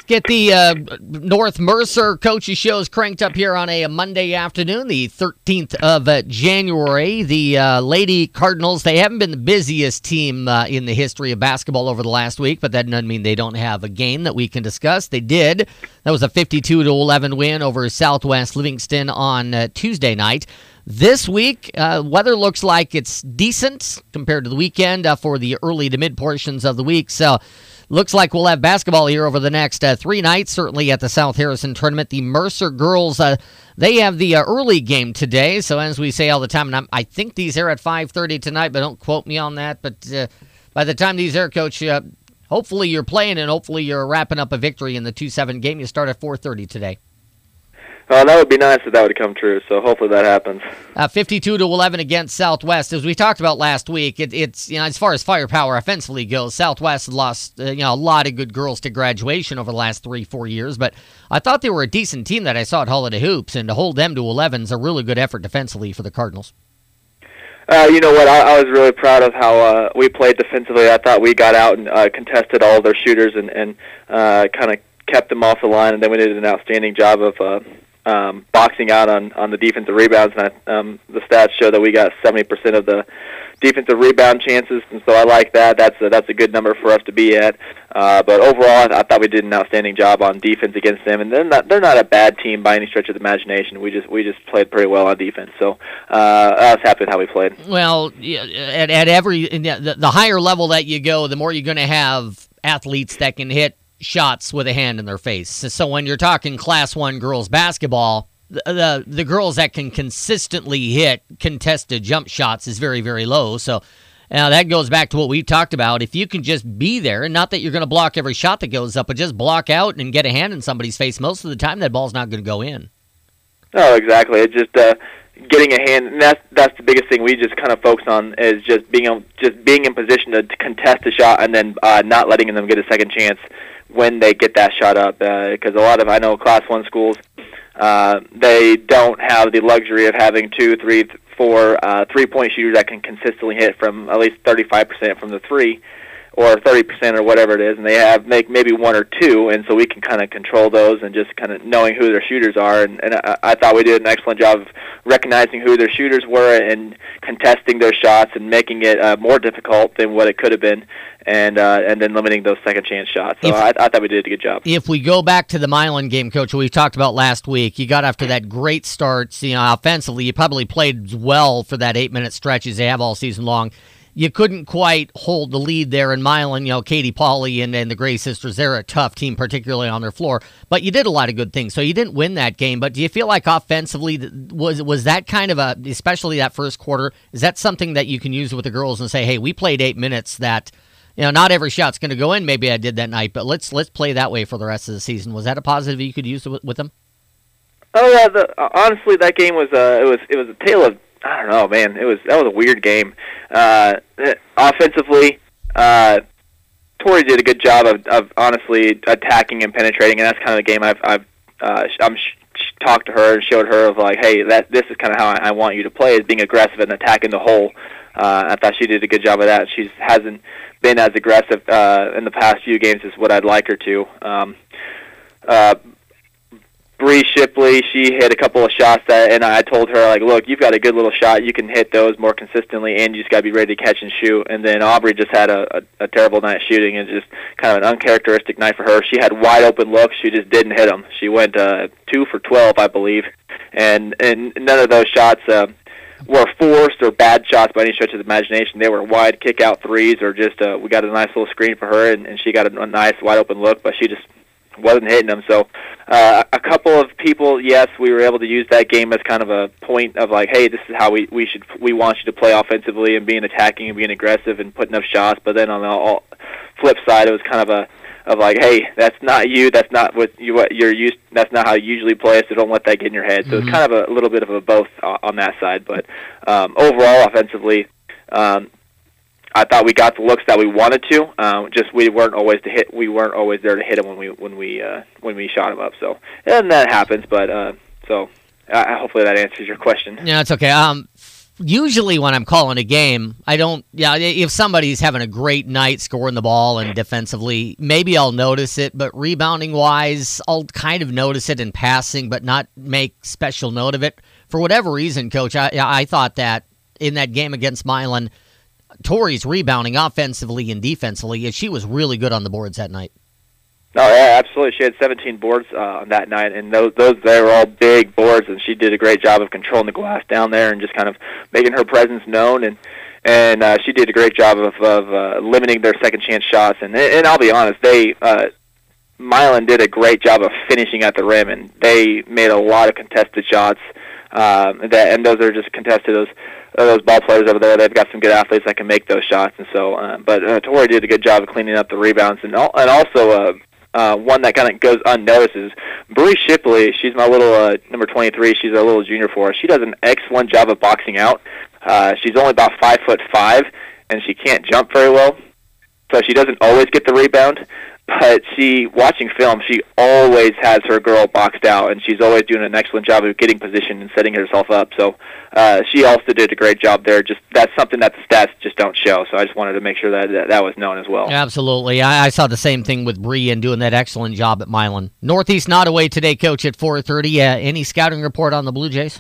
Get the North Mercer coaches shows cranked up here on a Monday afternoon, the 13th of January. The Lady Cardinals, they haven't been the busiest team in the history of basketball over the last week, but that doesn't mean they don't have a game that we can discuss. They did. That was a 52-11 win over Southwest Livingston on Tuesday night. This week, weather looks like it's decent compared to the weekend for the early to mid portions of the week, so looks like we'll have basketball here over the next 3 nights, certainly at the South Harrison tournament. The Mercer girls, they have the early game today. So as we say all the time, and I think these air at 5:30 tonight, but don't quote me on that. But by the time these air, Coach, hopefully you're playing and hopefully you're wrapping up a victory in the 2-7 game. You start at 4:30 today. That would be nice if that would come true, so hopefully that happens. 52-11 against Southwest. As we talked about last week, it's as far as firepower offensively goes, Southwest lost a lot of good girls to graduation over the last 3-4 years, but I thought they were a decent team that I saw at Holiday Hoops, and to hold them to 11 is a really good effort defensively for the Cardinals. You know what? I was really proud of how we played defensively. I thought we got out and contested all of their shooters and kind of kept them off the line, and then we did an outstanding job of boxing out on the defensive rebounds, and the stats show that we got 70% of the defensive rebound chances, and so I like that. That's a good number for us to be at. But overall, I thought we did an outstanding job on defense against them, and they're not a bad team by any stretch of the imagination. We just played pretty well on defense, so I was happy with how we played. Well, at every the higher level that you go, the more you're going to have athletes that can hit shots with a hand in their face. So when you're talking Class 1 girls basketball, the girls that can consistently hit contested jump shots is very, very low. So that goes back to what we talked about. If you can just be there, and not that you're going to block every shot that goes up, but just block out and get a hand in somebody's face, most of the time that ball's not going to go in. Oh, exactly. It's just getting a hand, and that's the biggest thing we just kind of focus on, is just being in position to contest a shot and then not letting them get a second chance when they get that shot up, because I know Class 1 schools, they don't have the luxury of having 2, 3, 4 3-point shooters that can consistently hit from at least 35% from the 3 or 30% or whatever it is, and they have maybe 1 or 2, and so we can kind of control those and just kind of knowing who their shooters are, and I thought we did an excellent job of recognizing who their shooters were and contesting their shots and making it more difficult than what it could have been, and then limiting those second chance shots. So I thought we did a good job. If we go back to the Milan game, Coach, we talked about last week, you got after that great start, offensively, you probably played well for that 8-minute stretch as they have all season long. You couldn't quite hold the lead there in Milan. Katie Pauley and the Gray sisters, they're a tough team, particularly on their floor. But you did a lot of good things. So you didn't win that game. But do you feel like offensively, was that kind of especially that first quarter, is that something that you can use with the girls and say, hey, we played 8 minutes that, not every shot's going to go in. Maybe I did that night, but let's play that way for the rest of the season. Was that a positive you could use with them? Oh, yeah. Honestly, that game was it was a tale of, I don't know, man. That was a weird game. Offensively, Tori did a good job of honestly attacking and penetrating, and that's kind of the game I've talked to her and showed her of like, hey, this is kind of how I want you to play, is being aggressive and attacking the hole. I thought she did a good job of that. She hasn't been as aggressive in the past few games as what I'd like her to. Bree Shipley, she hit a couple of shots and I told her, like, look, you've got a good little shot. You can hit those more consistently, and you just got to be ready to catch and shoot. And then Aubrey just had a terrible night shooting, and just kind of an uncharacteristic night for her. She had wide open looks. She just didn't hit them. She went 2 for 12, I believe, and none of those shots were forced or bad shots by any stretch of the imagination. They were wide kick-out threes, or just we got a nice little screen for her, and she got a nice wide open look, but she just wasn't hitting them. So a couple of people, yes, we were able to use that game as kind of a point of like, hey, this is how we want you to play offensively, and being attacking and being aggressive and putting up shots. But then on the flip side, it was kind of like, hey, that's not you. That's not what you're used. That's not how you usually play. So don't let that get in your head. So it's kind of a little bit of a both on that side. But overall, offensively, I thought we got the looks that we wanted to. Just we weren't always there to hit them when we shot them up. So and that happens. But hopefully that answers your question. Yeah, it's okay. usually when I'm calling a game, I don't. Yeah, if somebody's having a great night scoring the ball and defensively, maybe I'll notice it. But rebounding wise, I'll kind of notice it in passing, but not make special note of it. For whatever reason, Coach, I thought that in that game against Milan, Tori's rebounding offensively and defensively, and she was really good on the boards that night. No, yeah, absolutely. She had 17 boards on that night, and those they were all big boards, and she did a great job of controlling the glass down there and just kind of making her presence known. And she did a great job of limiting their second chance shots. And I'll be honest, Milan did a great job of finishing at the rim, and they made a lot of contested shots. And those are just contested. Those ball players over there, they've got some good athletes that can make those shots. And so, but Tori did a good job of cleaning up the rebounds, and also. One that kind of goes unnoticed is Bree Shipley. She's my little number 23. She's our little junior for us. She does an excellent job of boxing out. She's only about 5'5", and she can't jump very well, so she doesn't always get the rebound. But watching film, she always has her girl boxed out, and she's always doing an excellent job of getting position and setting herself up. So she also did a great job there. Just that's something that the stats just don't show. So I just wanted to make sure that was known as well. Absolutely. I saw the same thing with Bree and doing that excellent job at Milan. Northeast Nottoway today, Coach, at 4:30. Any scouting report on the Blue Jays?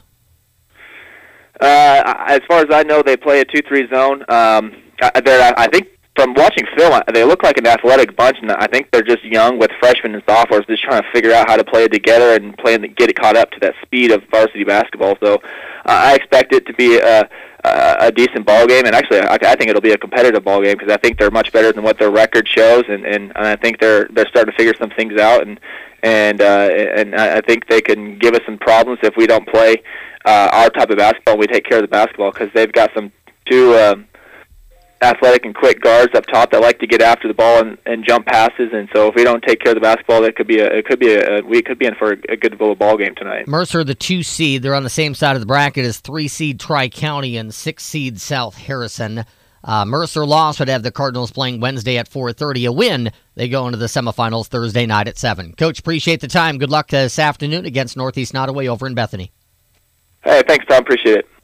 As far as I know, they play a 2-3 zone. I think from watching film, they look like an athletic bunch, and I think they're just young with freshmen and sophomores just trying to figure out how to play it together and get it caught up to that speed of varsity basketball. So I expect it to be a decent ball game, and actually I think it'll be a competitive ball game because I think they're much better than what their record shows, and I think they're starting to figure some things out, and I think they can give us some problems if we don't play our type of basketball and we take care of the basketball, because they've got two athletic and quick guards up top that like to get after the ball and jump passes, and so if we don't take care of the basketball, we could be in for a good ball game tonight. Mercer, the 2 seed, they're on the same side of the bracket as 3 seed Tri-County and 6 seed South Harrison. Mercer loss would have the Cardinals playing Wednesday at 4:30. A win, they go into the semifinals Thursday night at 7. Coach, appreciate the time. Good luck this afternoon against Northeast Nottoway over in Bethany. Hey, thanks, Tom. Appreciate it.